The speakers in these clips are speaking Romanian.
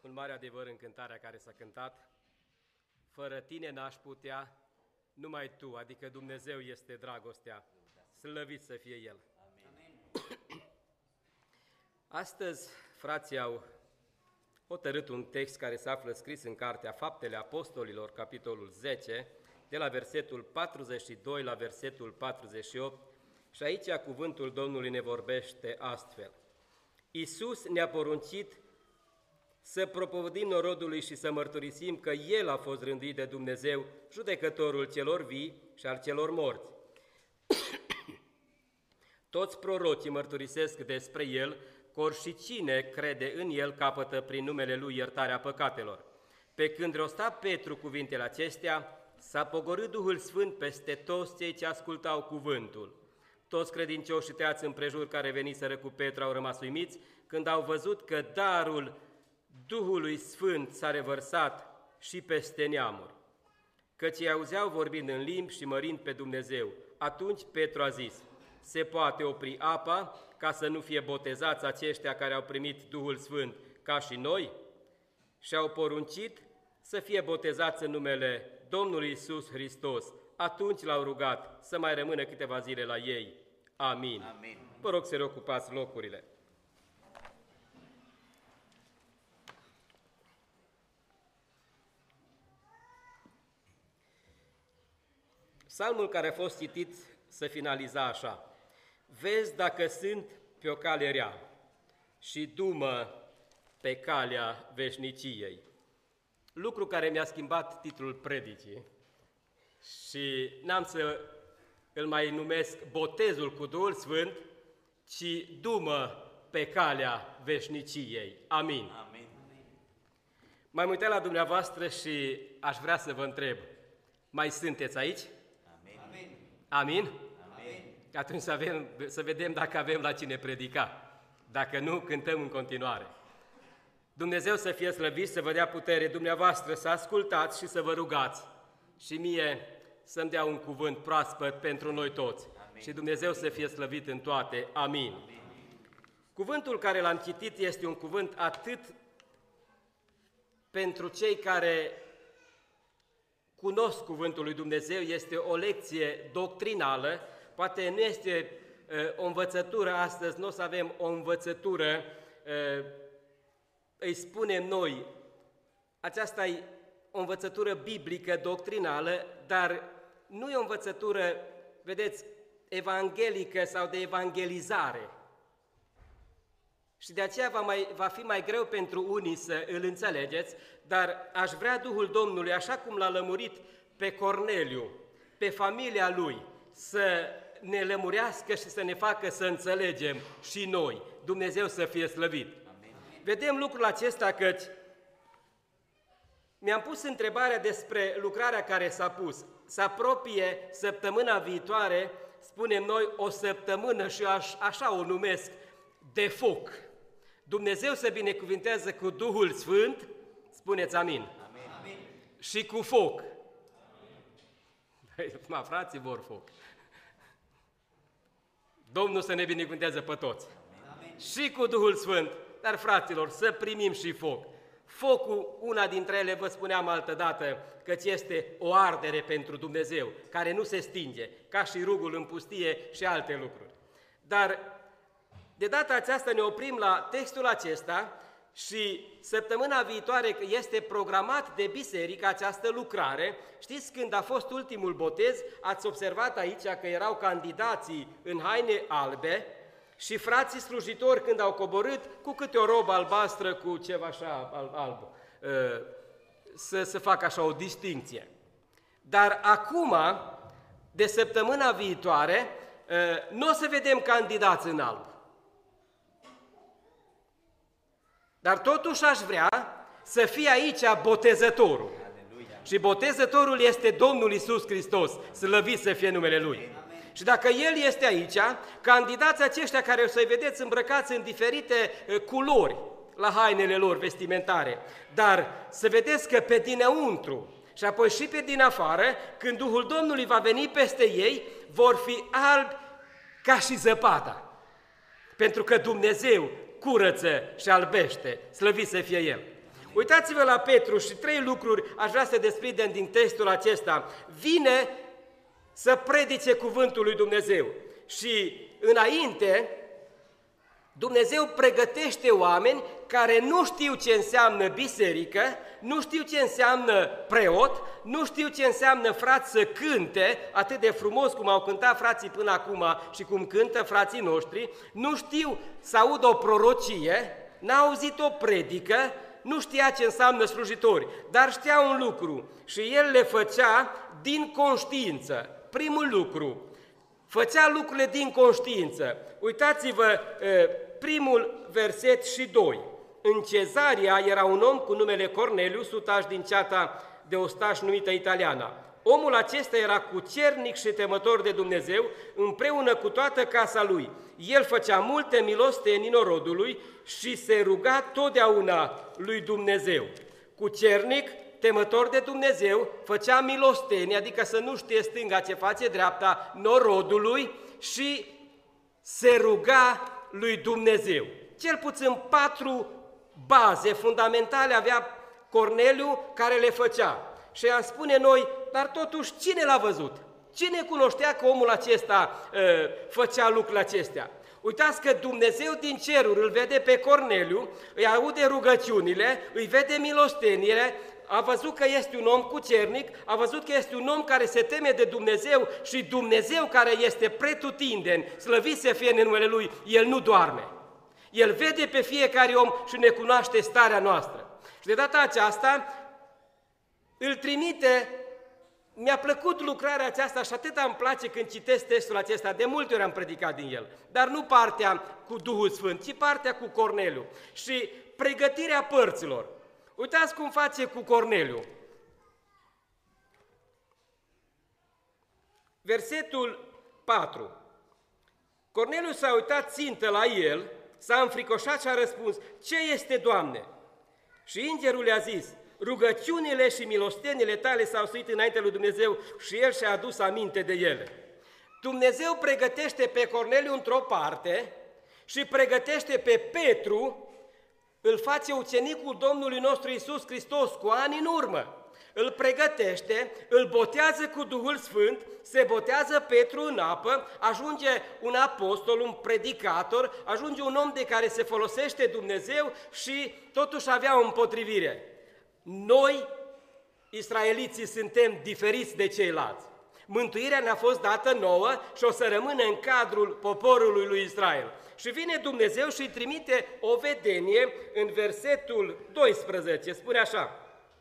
un mare adevăr în cântarea care s-a cântat. Fără tine n-aș putea, numai tu, adică Dumnezeu este dragostea, slăvit să fie El. Amin. Astăzi, frații au hotărât un text care se află scris în Cartea Faptele Apostolilor, capitolul 10, de la versetul 42 la versetul 48, și aici cuvântul Domnului ne vorbește astfel. Iisus ne-a poruncit să propovădim norodului și să mărturisim că El a fost rânduit de Dumnezeu, judecătorul celor vii și al celor morți. Toți prorocii mărturisesc despre El, că oricine crede în El capătă prin numele Lui iertarea păcatelor. Pe când rosta Petru cuvintele acestea, s-a pogorât Duhul Sfânt peste toți cei ce ascultau cuvântul. Toți credincioșii tăiați împrejur care veniseră cu Petru au rămas uimiți când au văzut că darul Duhului Sfânt s-a revărsat și peste neamuri, căci îi auzeau vorbind în limbi și mărind pe Dumnezeu. Atunci Petru a zis: se poate opri apa ca să nu fie botezați aceștia care au primit Duhul Sfânt ca și noi? Și au poruncit să fie botezați în numele Domnului Iisus Hristos. Atunci l-au rugat să mai rămână câteva zile la ei. Amin. Amin. Vă rog să reocupați locurile. Psalmul care a fost citit se finaliza așa: vezi dacă sunt pe o cale rea și du-mă pe calea veșniciei. Lucru care mi-a schimbat titlul predicii și n-am să îl mai numesc botezul cu Duhul Sfânt, ci du-mă pe calea veșniciei. Amin. Amin. M-am uitat la dumneavoastră și aș vrea să vă întreb: mai sunteți aici? Amin. Amin? Amin. Atunci să vedem dacă avem la cine predica. Dacă nu, cântăm în continuare. Dumnezeu să fie slăvit, să vă dea putere dumneavoastră să ascultați și să vă rugați și mie să-mi dea un cuvânt proaspăt pentru noi toți. Amin. Și Dumnezeu să fie slăvit în toate. Amin. Amin. Cuvântul care l-am citit este un cuvânt atât pentru cei care cunosc cuvântul lui Dumnezeu, este o lecție doctrinală, poate nu este o învățătură astăzi, nu o să avem o învățătură, îi spunem noi, aceasta e o învățătură biblică, doctrinală, dar nu e o învățătură, vedeți, evanghelică sau de evangelizare. Și de aceea va fi mai greu pentru unii să îl înțelegeți, dar aș vrea Duhul Domnului, așa cum l-a lămurit pe Corneliu, pe familia lui, să ne lămurească și să ne facă să înțelegem și noi. Dumnezeu să fie slăvit. Amin. Vedem lucrul acesta căci mi-am pus întrebarea despre lucrarea care s-a pus. Se apropie săptămâna viitoare, spunem noi, o săptămână și așa o numesc, de foc. Dumnezeu să binecuvintează cu Duhul Sfânt, spuneți amin. Amin. Și cu foc. Amin. Frații vor foc. Domnul să ne binecuvintează pe toți. Amin. Și cu Duhul Sfânt, dar fraților, să primim și foc. Focul, una dintre ele, vă spuneam altădată, căci este o ardere pentru Dumnezeu, care nu se stinge, ca și rugul în pustie și alte lucruri. Dar de data aceasta ne oprim la textul acesta și săptămâna viitoare este programat de biserică această lucrare. Știți, când a fost ultimul botez, ați observat aici că erau candidații în haine albe și frații slujitori, când au coborât cu câte o robă albastră cu ceva așa alb, să facă așa o distincție. Dar acum, de săptămâna viitoare, nu o să vedem candidați în alb. Dar totuși aș vrea să fie aici botezătorul. Aleluia. Și botezătorul este Domnul Iisus Hristos, slăvit să fie numele Lui. Amin. Și dacă El este aici, candidații aceștia care o să-i vedeți îmbrăcați în diferite culori la hainele lor vestimentare, dar să vedeți că pe dinăuntru și apoi și pe din afară, când Duhul Domnului va veni peste ei, vor fi albi ca și zăpada. Pentru că Dumnezeu curăță și albește, slăvit să fie El. Uitați-vă la Petru și 3 lucruri aș vrea să desprindem din textul acesta. Vine să predice cuvântul lui Dumnezeu și înainte Dumnezeu pregătește oameni care nu știu ce înseamnă biserică, nu știu ce înseamnă preot, nu știu ce înseamnă frați să cânte atât de frumos cum au cântat frații până acum și cum cântă frații noștri, nu știu să aud o prorocie, n-au auzit o predică, nu știa ce înseamnă slujitori, dar știa un lucru și el le făcea din conștiință. Primul lucru, făcea lucrurile din conștiință. Uitați-vă primul verset și 2. În Cezaria era un om cu numele Corneliu, sutaș din ceata de ostași numită Italiana. Omul acesta era cucernic și temător de Dumnezeu, împreună cu toată casa lui. El făcea multe milostenii norodului și se ruga totdeauna lui Dumnezeu. Cucernic, temător de Dumnezeu, făcea milostenii, adică să nu știe stânga ce face dreapta, norodului și se ruga lui Dumnezeu. Cel puțin 4 baze fundamentale avea Corneliu care le făcea. Și am spune noi, dar totuși cine l-a văzut? Cine cunoștea că omul acesta făcea lucrurile acestea? Uitați că Dumnezeu din ceruri îl vede pe Corneliu, îi aude rugăciunile, îi vede milosteniile, a văzut că este un om cucernic, a văzut că este un om care se teme de Dumnezeu și Dumnezeu care este pretutindeni, slăvit să fie în numele Lui, El nu doarme. El vede pe fiecare om și ne cunoaște starea noastră. Și de data aceasta îl trimite. Mi-a plăcut lucrarea aceasta și atât îmi place când citesc textul acesta, de multe ori am predicat din el, dar nu partea cu Duhul Sfânt, ci partea cu Corneliu și pregătirea părților. Uitați cum face cu Corneliu. Versetul 4. Corneliu s-a uitat țintă la el, s-a înfricoșat și a răspuns, ce este, Doamne? Și îngerul i-a zis, rugăciunile și milostenile tale s-au suit înainte lui Dumnezeu și el și-a adus aminte de ele. Dumnezeu pregătește pe Corneliu într-o parte și pregătește pe Petru, îl face ucenicul Domnului nostru Iisus Hristos cu ani în urmă. Îl pregătește, îl botează cu Duhul Sfânt, se botează Petru în apă, ajunge un apostol, un predicator, ajunge un om de care se folosește Dumnezeu și totuși avea o împotrivire. Noi, israeliții, suntem diferiți de ceilalți. Mântuirea ne-a fost dată nouă și o să rămână în cadrul poporului lui Israel. Și vine Dumnezeu și îi trimite o vedenie în versetul 12, spune așa,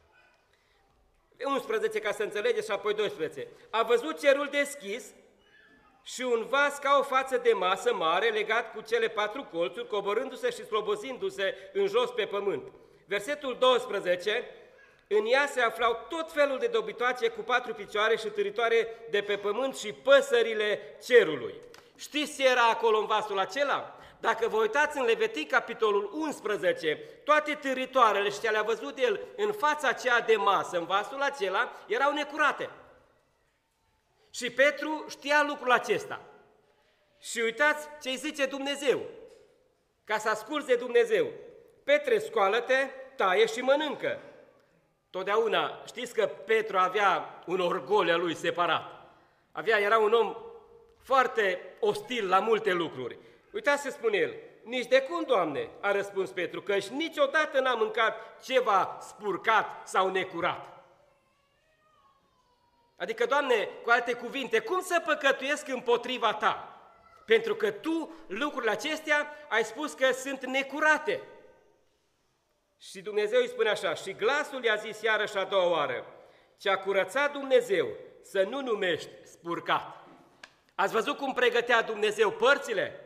11 ca să înțelegeți și apoi 12. A văzut cerul deschis și un vas ca o față de masă mare legat cu cele 4 colțuri, coborându-se și slobozindu-se în jos pe pământ. Versetul 12, în ea se aflau tot felul de dobitoace cu 4 picioare și târitoare de pe pământ și păsările cerului. Știți ce era acolo în vasul acela? Dacă vă uitați în Levitic, capitolul 11, toate târitoarele și ce le-a văzut el în fața aceea de masă, în vasul acela, erau necurate. Și Petru știa lucrul acesta. Și uitați ce îi zice Dumnezeu, ca să asculți de Dumnezeu. Petre, scoală-te, taie și mănâncă. Totdeauna știți că Petru avea un orgoliu al lui separat. Era un om foarte ostil la multe lucruri. Uitați ce spune el, nici de cum, Doamne, a răspuns Petru, căci niciodată n-am mâncat ceva spurcat sau necurat. Adică, Doamne, cu alte cuvinte, cum să păcătuiesc împotriva Ta? Pentru că Tu, lucrurile acestea, ai spus că sunt necurate. Și Dumnezeu îi spune așa, și glasul i-a zis iarăși a doua oară, ce-a curățat Dumnezeu să nu numești spurcat. Ați văzut cum pregătea Dumnezeu părțile?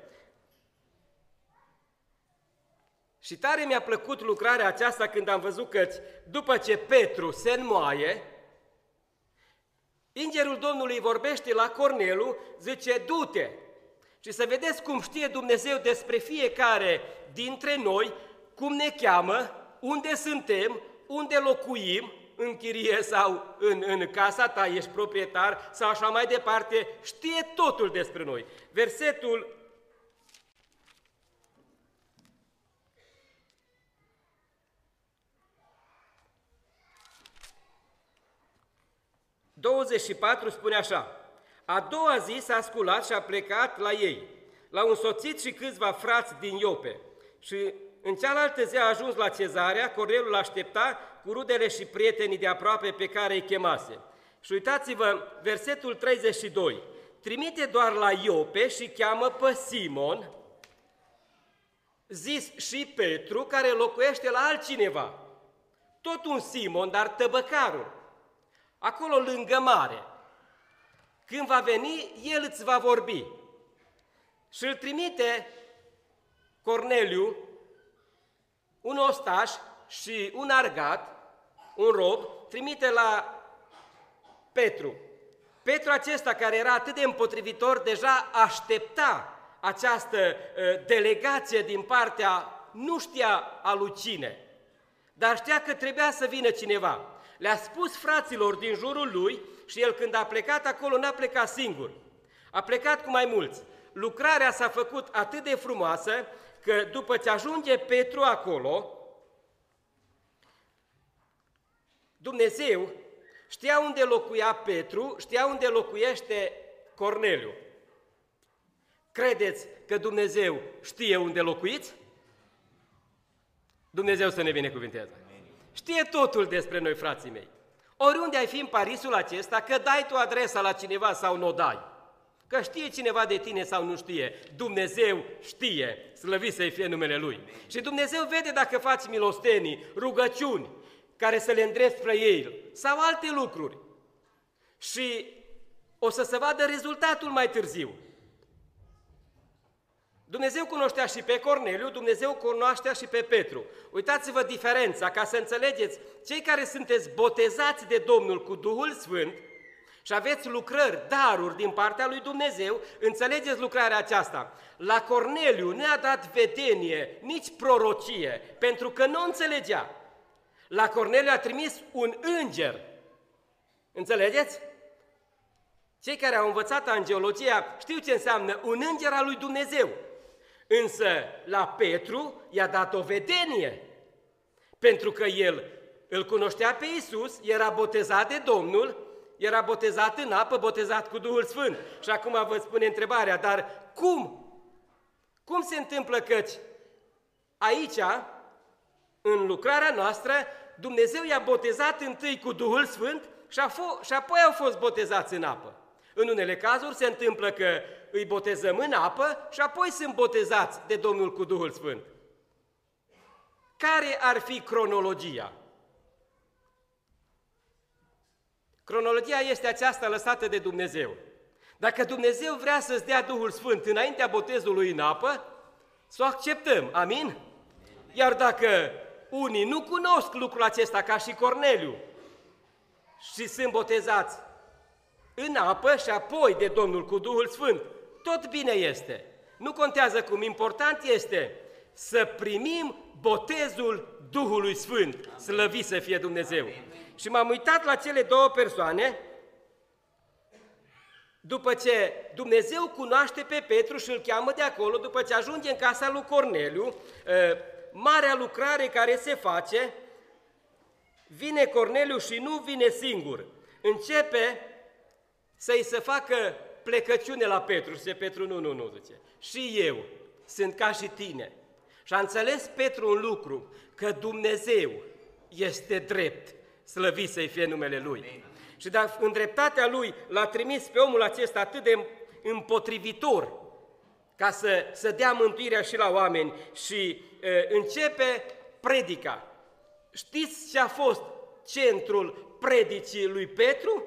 Și tare mi-a plăcut lucrarea aceasta când am văzut că după ce Petru se înmoaie, îngerul Domnului vorbește la Corneliu, zice, du-te! Și să vedeți cum știe Dumnezeu despre fiecare dintre noi, cum ne cheamă, unde suntem, unde locuim, în chirie sau în casa ta, ești proprietar sau așa mai departe, știe totul despre noi. Versetul 24 spune așa: a doua zi s-a sculat și a plecat la ei. L-au însoțit și câțiva frați din Iope. Și în cealaltă zi a ajuns la Cezarea, Corneliu l-aștepta cu rudele și prietenii de aproape pe care îi chemase. Și uitați-vă, versetul 32. Trimite doar la Iope și cheamă pe Simon, zis și Petru, care locuiește la altcineva. Tot un Simon, dar tăbăcarul, acolo lângă mare. Când va veni, el îți va vorbi. Și îl trimite Corneliu, un ostaș și un argat, un rob, trimite la Petru. Petru acesta, care era atât de împotrivitor, deja aștepta această delegație din partea, nu știa a lui cine, dar știa că trebuia să vină cineva. Le-a spus fraților din jurul lui și el, când a plecat acolo, n-a plecat singur. A plecat cu mai mulți. Lucrarea s-a făcut atât de frumoasă că după ce ajunge Petru acolo, Dumnezeu știa unde locuia Petru, știa unde locuiește Corneliu. Credeți că Dumnezeu știe unde locuiți? Dumnezeu să ne binecuvinteze. Știe totul despre noi, frații mei. Oriunde ai fi în Parisul acesta, că dai tu adresa la cineva sau nu o dai, că știe cineva de tine sau nu știe, Dumnezeu știe, slăvit să-i fie numele Lui. Și Dumnezeu vede dacă faci milostenii, rugăciuni, care să le îndrepți spre El, sau alte lucruri. Și o să se vadă rezultatul mai târziu. Dumnezeu cunoștea și pe Corneliu, Dumnezeu cunoștea și pe Petru. Uitați-vă diferența, ca să înțelegeți, cei care sunteți botezați de Domnul cu Duhul Sfânt și aveți lucrări, daruri din partea lui Dumnezeu, înțelegeți lucrarea aceasta. La Corneliu nu a dat vedenie, nici prorocie, pentru că nu înțelegea. La Corneliu a trimis un înger. Înțelegeți? Cei care au învățat angeologia știu ce înseamnă un înger al lui Dumnezeu. Însă la Petru i-a dat o vedenie, pentru că el îl cunoștea pe Iisus, era botezat de Domnul, era botezat în apă, botezat cu Duhul Sfânt. Și acum vă spune întrebarea, dar cum? Cum se întâmplă căci aici, în lucrarea noastră, Dumnezeu i-a botezat întâi cu Duhul Sfânt și apoi au fost botezați în apă. În unele cazuri se întâmplă că îi botezăm în apă și apoi sunt botezați de Domnul cu Duhul Sfânt. Care ar fi cronologia? Cronologia este aceasta lăsată de Dumnezeu. Dacă Dumnezeu vrea să-ți dea Duhul Sfânt înaintea botezului în apă, să o acceptăm, amin? Iar dacă unii nu cunosc lucrul acesta ca și Corneliu și sunt botezați în apă și apoi de Domnul cu Duhul Sfânt, tot bine este. Nu contează cum, important este să primim botezul Duhului Sfânt, slăvit să fie Dumnezeu. Și m-am uitat la cele două persoane, după ce Dumnezeu cunoaște pe Petru și îl cheamă de acolo, după ce ajunge în casa lui Corneliu, marea lucrare care se face, vine Corneliu și nu vine singur. Începe să-i se facă plecăciune la Petru. Și Petru, nu, zice, și eu sunt ca și tine. Și a înțeles Petru un lucru, că Dumnezeu este drept, slăvit să-i fie numele Lui. Și dacă în dreptatea Lui l-a trimis pe omul acesta atât de împotrivitor, ca să dea mântuirea și la oameni, și începe predica. Știți ce a fost centrul predicii lui Petru?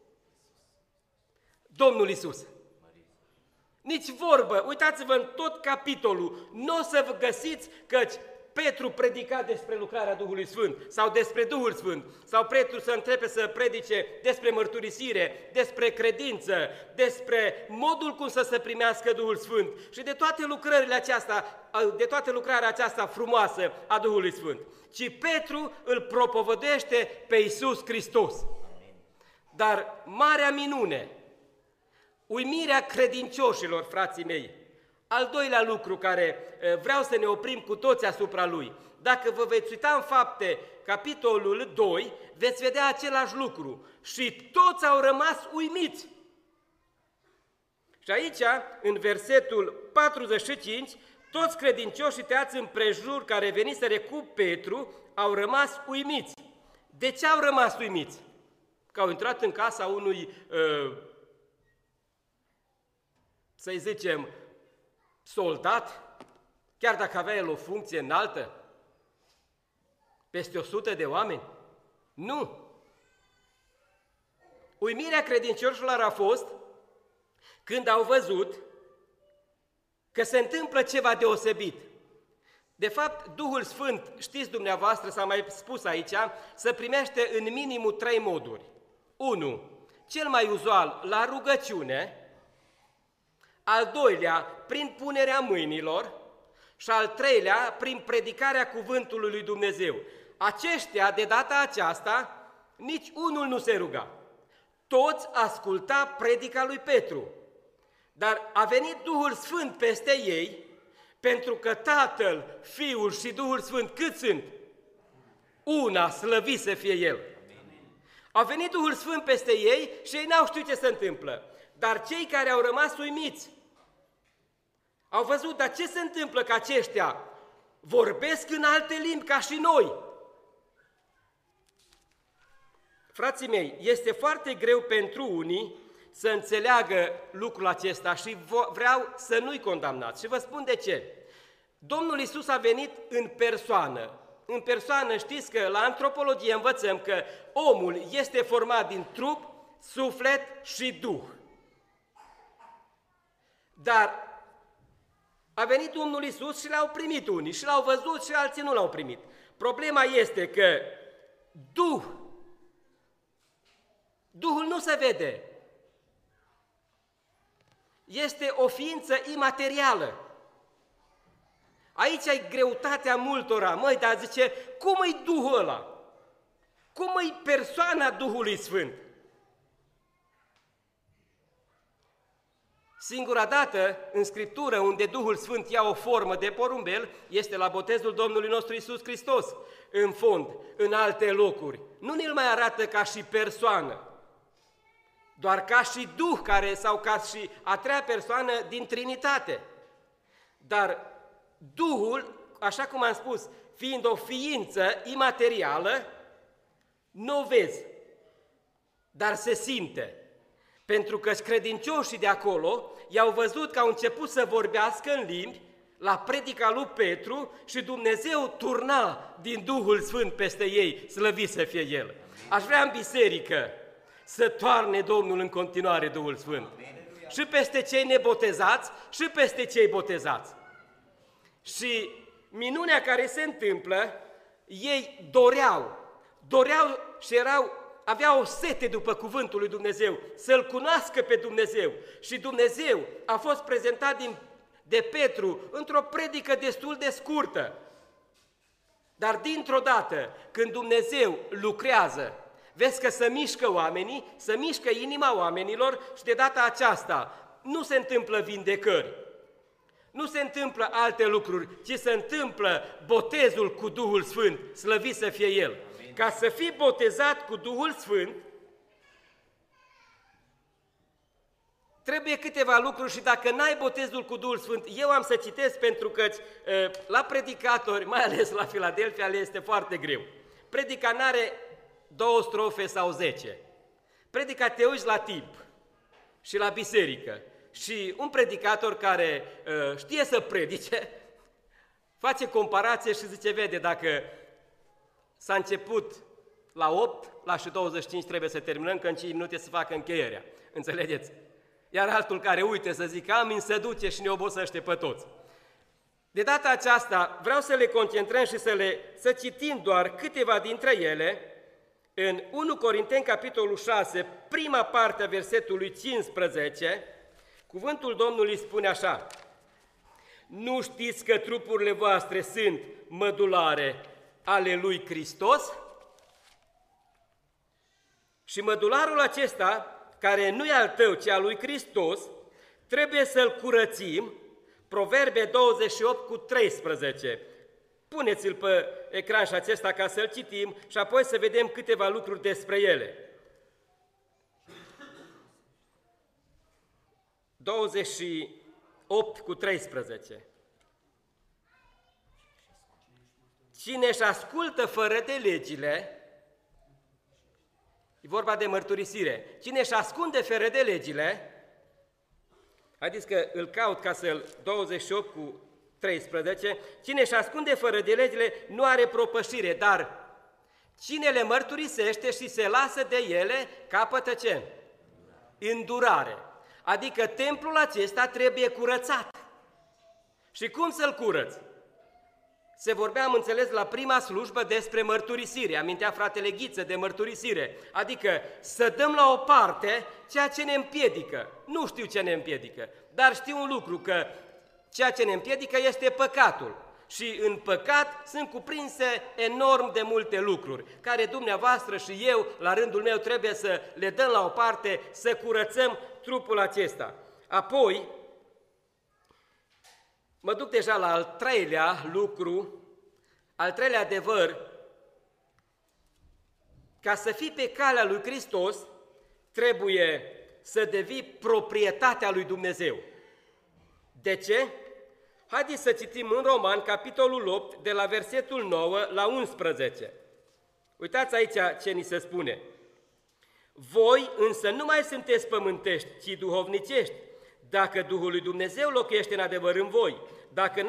Domnul Iisus. Nici vorbă, uitați-vă în tot capitolul, nu o să vă găsiți căci Petru predica despre lucrarea Duhului Sfânt sau despre Duhul Sfânt, sau Petru să întrebe să predice despre mărturisire, despre credință, despre modul cum să se primească Duhul Sfânt și de toate lucrările acestea, de toată lucrarea aceasta frumoasă a Duhului Sfânt. Ci Petru îl propovădește pe Iisus Hristos. Dar marea minune, uimirea credincioșilor, frații mei, al doilea lucru care vreau să ne oprim cu toți asupra lui. Dacă vă veți uita în Fapte, capitolul 2, veți vedea același lucru. Și toți au rămas uimiți. Și aici, în versetul 45, toți credincioșii tăiați împrejur care veniseră cu Petru au rămas uimiți. De ce au rămas uimiți? Că au intrat în casa unui, să-i zicem, soldat, chiar dacă avea el o funcție înaltă, peste 100 de oameni? Nu! Uimirea credincioșilor a fost când au văzut că se întâmplă ceva deosebit. De fapt, Duhul Sfânt, știți dumneavoastră, s-a mai spus aici, se primește în minimul 3 moduri. 1. Cel mai uzual, la rugăciune, al doilea, prin punerea mâinilor și al treilea, prin predicarea cuvântului lui Dumnezeu. Aceștia, de data aceasta, nici unul nu se ruga. Toți asculta predica lui Petru. Dar a venit Duhul Sfânt peste ei, pentru că Tatăl, Fiul și Duhul Sfânt, cât sunt? Una, slăvit să fie El. A venit Duhul Sfânt peste ei și ei n-au știut ce se întâmplă. Dar cei care au rămas uimiți au văzut, dar ce se întâmplă că aceștia vorbesc în alte limbi ca și noi? Frații mei, este foarte greu pentru unii să înțeleagă lucrul acesta și vreau să nu-i condamnați. Și vă spun de ce. Domnul Iisus a venit în persoană. În persoană știți că la antropologie învățăm că omul este format din trup, suflet și duh. Dar a venit Domnul Iisus și l-au primit unii, și l-au văzut și alții nu l-au primit. Problema este că Duhul nu se vede. Este o ființă imaterială. Aici e greutatea multora. Măi, dar zice, cum e Duhul ăla? Cum e persoana Duhului Sfânt? Singura dată în Scriptură unde Duhul Sfânt ia o formă de porumbel este la botezul Domnului nostru Iisus Hristos. În fond, în alte locuri, nu ne-l mai arată ca și persoană, doar ca și Duh sau ca și a treia persoană din Trinitate. Dar Duhul, așa cum am spus, fiind o ființă imaterială, nu o vezi, dar se simte. Pentru că credincioșii de acolo i-au văzut că au început să vorbească în limbi la predica lui Petru și Dumnezeu turna din Duhul Sfânt peste ei, slăvit să fie El. Aș vrea în biserică să toarne Domnul în continuare Duhul Sfânt. Și peste cei nebotezați și peste cei botezați. Și minunea care se întâmplă, ei doreau și aveau o sete după cuvântul lui Dumnezeu, să-L cunoască pe Dumnezeu. Și Dumnezeu a fost prezentat de Petru într-o predică destul de scurtă. Dar dintr-o dată, când Dumnezeu lucrează, vezi că se mișcă oamenii, se mișcă inima oamenilor și de data aceasta nu se întâmplă vindecări, nu se întâmplă alte lucruri, ci se întâmplă botezul cu Duhul Sfânt, slăvit să fie El. Amin. Ca să fii botezat cu Duhul Sfânt, trebuie câteva lucruri și dacă n-ai botezul cu Duhul Sfânt, eu am să citesc pentru că la predicatori, mai ales la Filadelfia, le este foarte greu. Predica n-are 2 strofe sau 10. Predica te uiți la timp și la biserică. Și un predicator care știe să predice, face comparație și zice, vede, dacă s-a început la 8, la și 25 trebuie să terminăm, că în 5 minute să facă încheierea. Înțelegeți? Iar altul care uite să zică, amin, se duce și ne obosește pe toți. De data aceasta vreau să le concentrăm și să citim doar câteva dintre ele. În 1 Corinteni, capitolul 6, prima parte a versetului 15, cuvântul Domnului spune așa: nu știți că trupurile voastre sunt mădulare ale lui Hristos? Și mădularul acesta, care nu e al tău, ci al lui Hristos, trebuie să-l curățim, Proverbe 28:13. Puneți-l pe ecran și acesta ca să-l citim și apoi să vedem câteva lucruri despre ele. 28:13. Cine își ascultă fără de legile, e vorba de mărturisire, cine își ascunde fără de legile, haideți că îl caut ca să-l 28:13, cine își ascunde fără de legile nu are propășire, dar cine le mărturisește și se lasă de ele, capătă ce? Îndurare. Adică templul acesta trebuie curățat. Și cum să-l curăți? Se vorbea, am înțeles, la prima slujbă despre mărturisire, amintea fratele Ghiță de mărturisire, adică să dăm la o parte ceea ce ne împiedică. Nu știu ce ne împiedică, dar știu un lucru, că ceea ce ne împiedică este păcatul. Și în păcat sunt cuprinse enorm de multe lucruri, care dumneavoastră și eu, la rândul meu, trebuie să le dăm la o parte, să curățăm trupul acesta. Apoi, mă duc deja la al treilea lucru, al treilea adevăr. Ca să fii pe calea lui Hristos, trebuie să devii proprietatea lui Dumnezeu. De ce? Haideți să citim în Roman, capitolul 8, de la versetul 9 la 11. Uitați aici ce ni se spune. Voi însă nu mai sunteți pământești, ci duhovnicești, dacă Duhul lui Dumnezeu locuiește în adevăr în voi. Dacă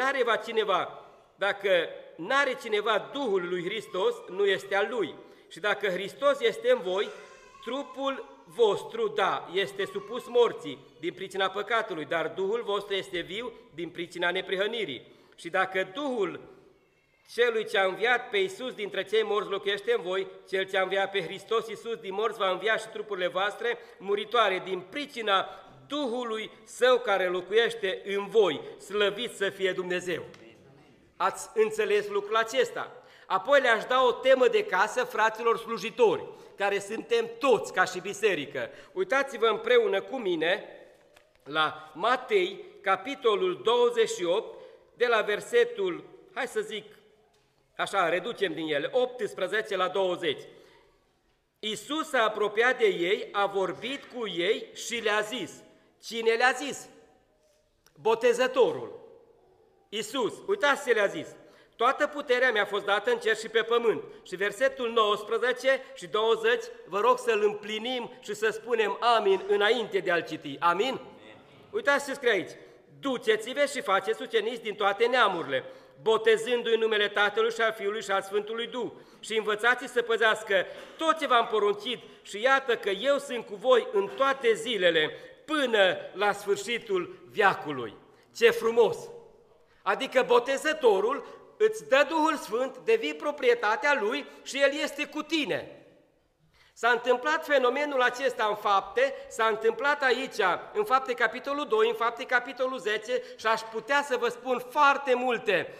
n-are cineva Duhul lui Hristos, nu este al lui. Și dacă Hristos este în voi, trupul vostru, da, este supus morții din pricina păcatului, dar Duhul vostru este viu din pricina neprihănirii. Și dacă Duhul celui ce a înviat pe Iisus dintre cei morți locuiește în voi, cel ce a înviat pe Hristos Iisus din morți va învia și trupurile voastre muritoare din pricina Duhului Său care locuiește în voi. Slăvit să fie Dumnezeu! Ați înțeles lucrul acesta? Apoi le-aș da o temă de casă fraților slujitori, care suntem toți ca și biserică. Uitați-vă împreună cu mine la Matei, capitolul 28, de la versetul, hai să zic, așa, reducem din ele, 18 la 20. Iisus s-a apropiat de ei, a vorbit cu ei și le-a zis. Cine le-a zis? Botezătorul. Iisus, uitați ce le-a zis. Toată puterea mi-a fost dată în cer și pe pământ. Și versetul 19 și 20, vă rog să-l împlinim și să spunem amin înainte de a-l citi. Amin? Uitați ce scrie aici. Duceți-vă și faceți ucenici din toate neamurile, botezându-i în numele Tatălui și al Fiului și al Sfântului Duh și învățați-i să păzească tot ce v-am poruncit și iată că eu sunt cu voi în toate zilele până la sfârșitul veacului. Ce frumos! Adică botezătorul îți dă Duhul Sfânt, devii proprietatea Lui și El este cu tine. S-a întâmplat fenomenul acesta în Fapte, s-a întâmplat aici, în Fapte capitolul 2, în Fapte capitolul 10 și aș putea să vă spun foarte multe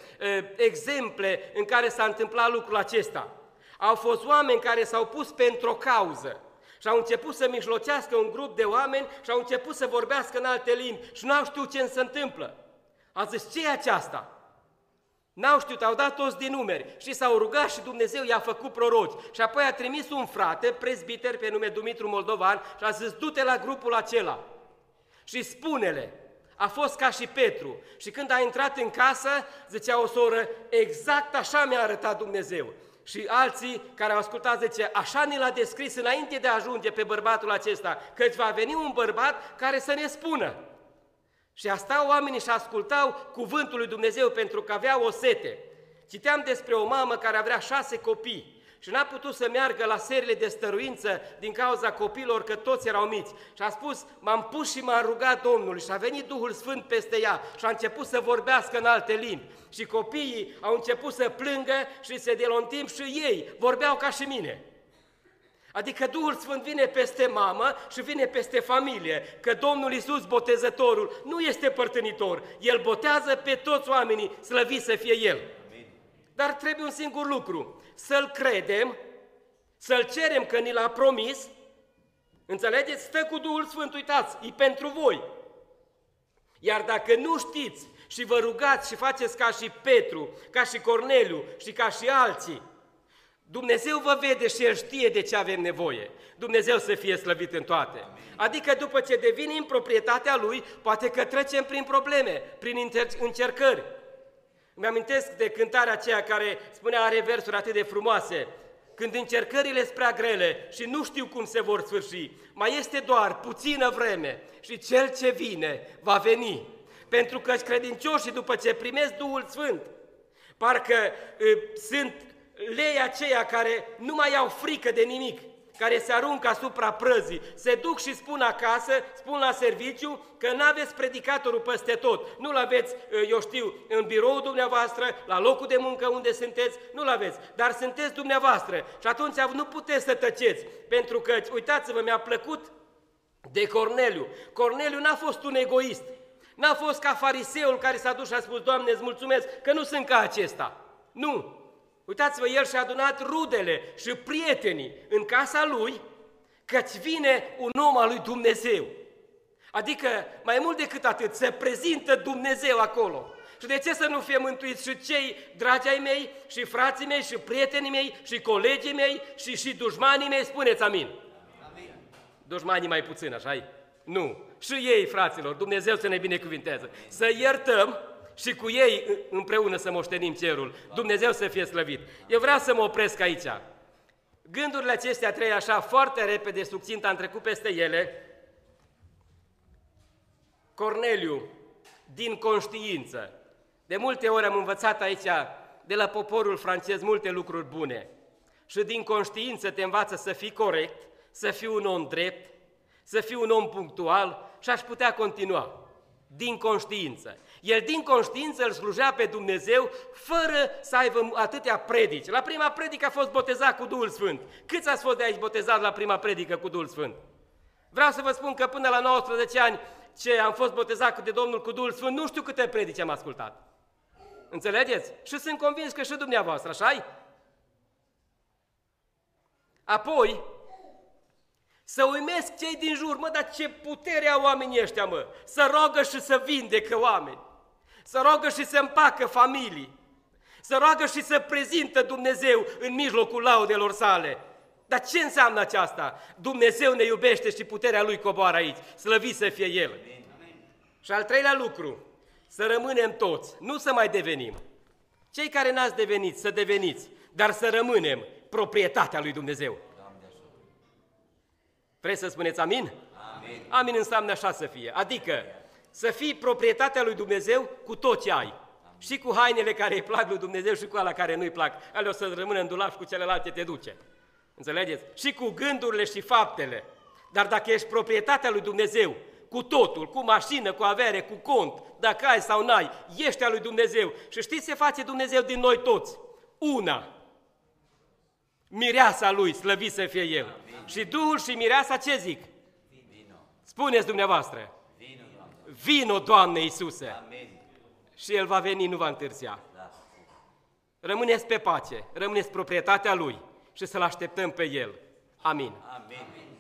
exemple în care s-a întâmplat lucrul acesta. Au fost oameni care s-au pus pentru o cauză și au început să mijlocească un grup de oameni și au început să vorbească în alte limbi și nu au știut ce se întâmplă. A zis, ce e aceasta? N-au știut, au dat toți din numeri și s-au rugat și Dumnezeu i-a făcut proroci. Și apoi a trimis un frate, prezbiter pe nume Dumitru Moldovan și a zis, du-te la grupul acela și spune-le. A fost ca și Petru și când a intrat în casă, zicea o soră, exact așa mi-a arătat Dumnezeu. Și alții care au ascultat zice, așa ne l-a descris înainte de a ajunge pe bărbatul acesta, că îți va veni un bărbat care să ne spună. Și stau oamenii și ascultau cuvântul lui Dumnezeu pentru că aveau o sete. Citeam despre o mamă care avea 6 copii și n-a putut să meargă la serile de stăruință din cauza copiilor, că toți erau mici. Și a spus, m-am pus și m-am rugat Domnului și a venit Duhul Sfânt peste ea și a început să vorbească în alte limbi. Și copiii au început să plângă și se delon timp și ei vorbeau ca și mine. Adică Duhul Sfânt vine peste mamă și vine peste familie, că Domnul Iisus, botezătorul, nu este părtănitor. El botează pe toți oamenii, slăvit să fie El. Amin. Dar trebuie un singur lucru, să-L credem, să-L cerem că ni l-a promis, înțelegeți? Stă cu Duhul Sfânt, uitați, e pentru voi. Iar dacă nu știți și vă rugați și faceți ca și Petru, ca și Corneliu și ca și alții. Dumnezeu vă vede și El știe de ce avem nevoie. Dumnezeu să fie slăvit în toate. Adică după ce devenim proprietatea Lui, poate că trecem prin probleme, prin încercări. Îmi amintesc de cântarea aceea care spunea, are versuri atât de frumoase: când încercările sunt prea grele și nu știu cum se vor sfârși, mai este doar puțină vreme și Cel ce vine va veni. Pentru că credincioșii, după ce primesc Duhul Sfânt, parcă sunt lei aceia care nu mai au frică de nimic, care se aruncă asupra prăzii, se duc și spun acasă, spun la serviciu că n-aveți predicatorul peste tot, nu-l aveți, eu știu, în biroul dumneavoastră, la locul de muncă unde sunteți, nu-l aveți, dar sunteți dumneavoastră și atunci nu puteți să tăceți, pentru că, uitați-vă, mi-a plăcut de Corneliu. Corneliu n-a fost un egoist, n-a fost ca fariseul care s-a dus și a spus, Doamne, îți mulțumesc că nu sunt ca acesta. Nu! Uitați-vă, el și-a adunat rudele și prietenii în casa lui, căci vine un om al lui Dumnezeu. Adică, mai mult decât atât, se prezintă Dumnezeu acolo. Și de ce să nu fie mântuiți și cei dragi ai mei, și frații mei, și prietenii mei, și colegii mei, și dușmanii mei? Spuneți amin. Amin. Dușmanii mai puțin, așa-i? Nu. Și ei, fraților, Dumnezeu să ne binecuvinteze. Să iertăm și cu ei împreună să moștenim cerul. Dumnezeu să fie slăvit. Eu vreau să mă opresc aici. Gândurile acestea trei așa foarte repede, succint, am trecut peste ele. Corneliu, din conștiință. De multe ori am învățat aici de la poporul francez multe lucruri bune. Și din conștiință te învață să fii corect, să fii un om drept, să fii un om punctual și aș putea continua. Din conștiință. El din conștiință îl slujea pe Dumnezeu fără să aibă atâtea predici. La prima predică a fost botezat cu Duhul Sfânt. Câți ați fost de aici botezat la prima predică cu Duhul Sfânt? Vreau să vă spun că până la 19 ani ce am fost botezat de Domnul cu Duhul Sfânt, nu știu câte predici am ascultat. Înțelegeți? Și sunt convins că și dumneavoastră, așa-i? Apoi, să uimesc cei din jur, mă, dar ce putere au oamenii ăștia, mă, să roagă și să vindecă oameni, să roagă și să împacă familii, să roagă și să prezintă Dumnezeu în mijlocul laudelor sale. Dar ce înseamnă aceasta? Dumnezeu ne iubește și puterea Lui coboară aici, slăvit să fie El. Amin. Și al treilea lucru, să rămânem toți, nu să mai devenim. Cei care n-ați devenit, să deveniți, dar să rămânem proprietatea lui Dumnezeu. Vreți să spuneți amin? Amin. Amin înseamnă așa să fie, adică să fii proprietatea lui Dumnezeu cu tot ce ai. Amin. Și cu hainele care îi plac lui Dumnezeu și cu alea care nu îi plac. Alea o să rămână în dulap și cu celelalte te duce. Înțelegeți? Și cu gândurile și faptele. Dar dacă ești proprietatea lui Dumnezeu, cu totul, cu mașină, cu avere, cu cont, dacă ai sau n-ai, ești a lui Dumnezeu. Și știți ce face Dumnezeu din noi toți? Una. Mireasa Lui, slăvit să fie El. Amin. Și Duhul și mireasa ce zic? Vino. Spuneți dumneavoastră. Vino, Doamne. Vino, Doamne Iisuse. Amin. Și El va veni, nu va întârzia. Da. Rămâneți pe pace, rămâneți proprietatea Lui și să-L așteptăm pe El. Amin. Amin.